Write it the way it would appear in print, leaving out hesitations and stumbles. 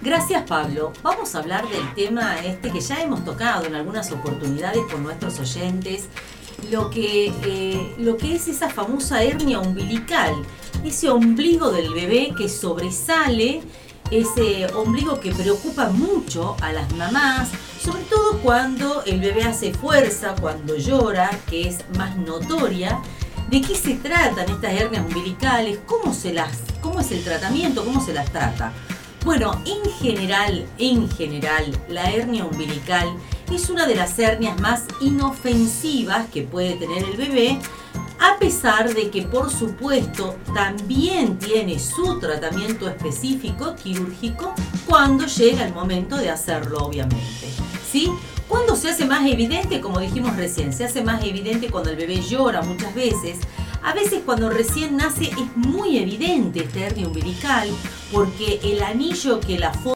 Gracias, Pablo. Vamos a hablar del tema que ya hemos tocado en algunas oportunidades con nuestros oyentes, lo que es esa famosa hernia umbilical, ese ombligo del bebé que sobresale, ese ombligo que preocupa mucho a las mamás, sobre todo cuando el bebé hace fuerza, cuando llora, que es más notoria. ¿De qué se tratan estas hernias umbilicales? ¿Cómo es el tratamiento? ¿Cómo se las trata? Bueno, en general, la hernia umbilical es una de las hernias más inofensivas que puede tener el bebé, a pesar de que, por supuesto, también tiene su tratamiento específico quirúrgico cuando llega el momento de hacerlo, obviamente, ¿sí? ¿Cuándo se hace más evidente? Como dijimos recién, se hace más evidente cuando el bebé llora muchas veces. A veces cuando recién nace es muy evidente esta hernia umbilical porque el anillo que la forma